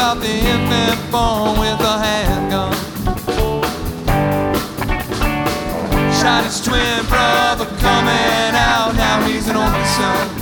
out the infant born with a handgun. Shot his twin brother coming out, now he's an only son.